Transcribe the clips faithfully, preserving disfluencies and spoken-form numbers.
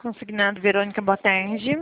Consignado, Verônica, boa tarde.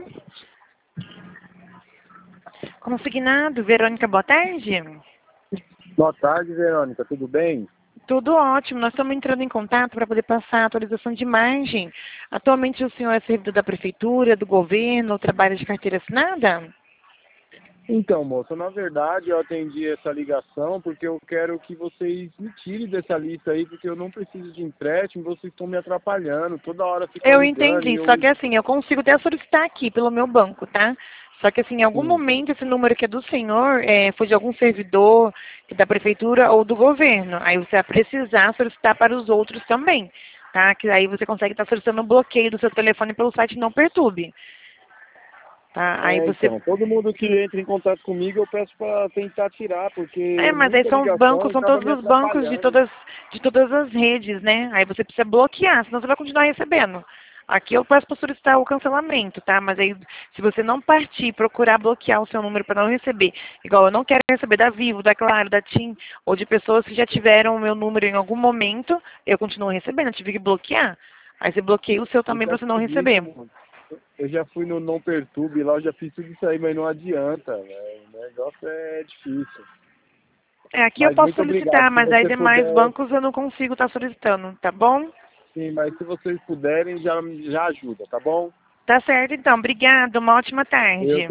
Consignado, Verônica, boa tarde. Boa tarde, Verônica. Tudo bem? Tudo ótimo. Nós estamos entrando em contato para poder passar a atualização de imagem. Atualmente o senhor é servidor da prefeitura, do governo, ou trabalha de carteira assinada? Então, moça, na verdade eu atendi essa ligação porque eu quero que vocês me tirem dessa lista aí, porque eu não preciso de empréstimo, vocês estão me atrapalhando, toda hora ficam Eu ligando e entendi, eu... só que assim, eu consigo até solicitar aqui pelo meu banco, tá? Só que assim, em algum Sim. momento esse número que é do senhor é, foi de algum servidor da prefeitura ou do governo. Aí você vai precisar solicitar para os outros também, tá? Que aí você consegue estar solicitando o bloqueio do seu telefone pelo site Não Perturbe. Tá? Aí É, você... então, todo mundo que entra em contato comigo eu peço para tentar tirar, porque É, é mas aí muita são os ligação bancos, e são acaba todos me os bancos de atrapalhando. todas, de todas as redes, né? Aí você precisa bloquear, senão você vai continuar recebendo. Aqui eu peço para solicitar o cancelamento, tá? Mas aí, se você não partir, procurar bloquear o seu número para não receber, igual eu não quero receber da Vivo, da Claro, da TIM, ou de pessoas que já tiveram o meu número em algum momento, eu continuo recebendo, eu tive que bloquear. Aí você bloqueia o seu Eu também já para você não fiz isso, receber. mano. Eu já fui no Não Perturbe lá, eu já fiz tudo isso aí, mas não adianta, velho. O negócio é difícil. É, aqui eu Mas posso muito obrigado. solicitar, Se mas aí você demais puder, bancos eu não consigo estar solicitando, tá bom? sim, mas se vocês puderem, já, já ajuda, tá bom? Tá certo então, obrigado, uma ótima Eu tarde.